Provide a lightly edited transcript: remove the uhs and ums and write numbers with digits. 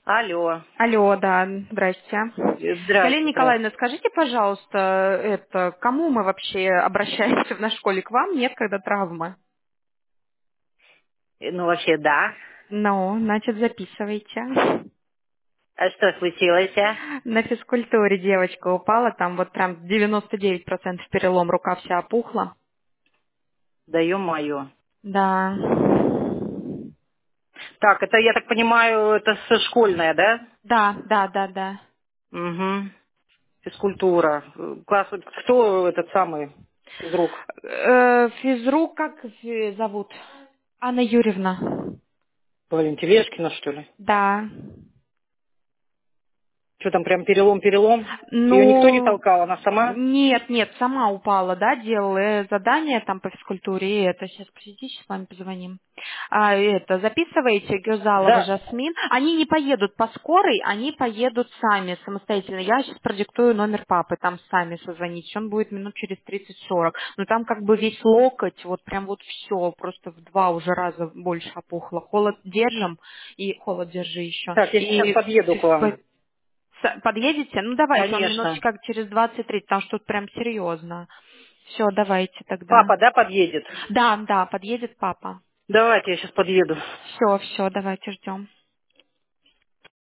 Алло. Алло, да, здрасте. Галина Здрасте, Николаевна, здрасте. скажите, пожалуйста, кому мы вообще обращаемся в нашей школе? К вам? Нет, когда травмы? Ну, вообще, да. Ну, значит, записывайте. А что случилось, а? На физкультуре девочка упала, там вот прям 99% перелом, рука вся опухла. Да ё-моё. Да. Так, это, я так понимаю, это школьная, да? Да, да, да, да. Угу. Физкультура. Класс, кто этот самый физрук? Физрук, как зовут? Анна Юрьевна. Блин, Тележкина, что ли? Да. Что там, прям перелом-перелом? Ее никто не Ну, толкал, она сама? нет, нет, сама упала, да, делала задание там по физкультуре, и это, сейчас, подождите, сейчас с вами позвоним. Это, записываете, Гюзалова Да. Жасмин, они не поедут по скорой, они поедут сами, самостоятельно. Я сейчас продиктую номер папы, там сами созвонить, он будет минут через 30-40. Но там как бы весь локоть, вот прям вот все, просто в 2 уже раза больше опухло. Холод держим, и холод держи еще. Так, я сейчас И подъеду к вам. Подъедете? Ну, давайте, он Конечно. минуточек как через 20-30, потому что тут прям серьезно. Все, давайте тогда. Папа, да, подъедет? Да, да, подъедет папа. Давайте, я сейчас подъеду. Все, все, давайте ждем.